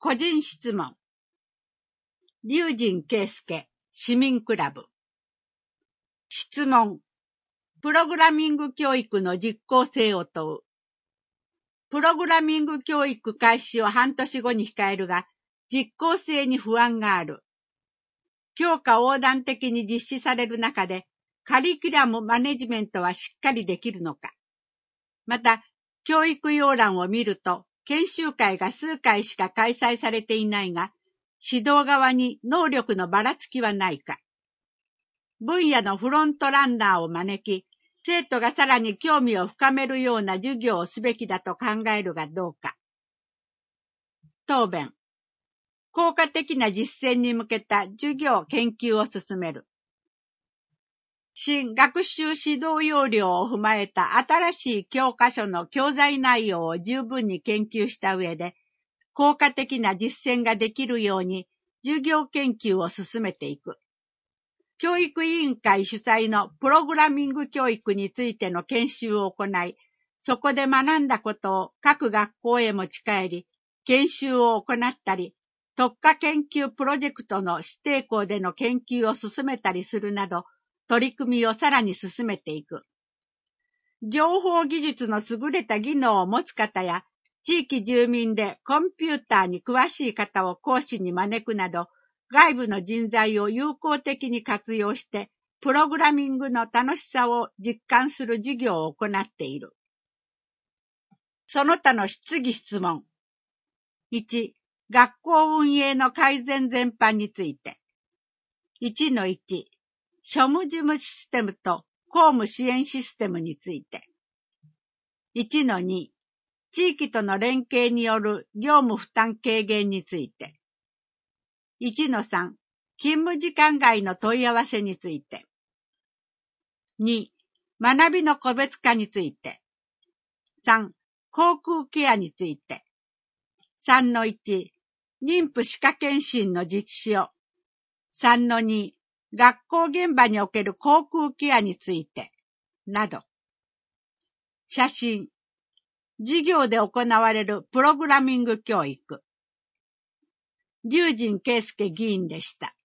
個人質問。龍神圭介、市民クラブ。質問。プログラミング教育の実効性を問う。プログラミング教育開始を半年後に控えるが、実効性に不安がある。教科横断的に実施される中で、カリキュラムマネジメントはしっかりできるのか。また、教育要覧を見ると、研修会が数回しか開催されていないが、指導側に能力のばらつきはないか。分野のフロントランナーを招き、生徒がさらに興味を深めるような授業をすべきだと考えるがどうか。答弁。効果的な実践に向けた授業研究を進める。新学習指導要領を踏まえた新しい教科書の教材内容を十分に研究した上で、効果的な実践ができるように授業研究を進めていく。教育委員会主催のプログラミング教育についての研修を行い、そこで学んだことを各学校へ持ち帰り、研修を行ったり、特化研究プロジェクトの指定校での研究を進めたりするなど、取り組みをさらに進めていく。情報技術の優れた技能を持つ方や、地域住民でコンピューターに詳しい方を講師に招くなど、外部の人材を有効的に活用して、プログラミングの楽しさを実感する授業を行っている。その他の質疑質問。1、学校運営の改善全般について。1-1、庶務事務システムと公務支援システムについて。1-2、地域との連携による業務負担軽減について。1-3、勤務時間外の問い合わせについて。2、学びの個別化について。3、航空ケアについて。3-1、妊婦歯科検診の実施を。3-2、学校現場における航空ケアについて。など。写真。授業で行われるプログラミング教育。龍神圭介議員でした。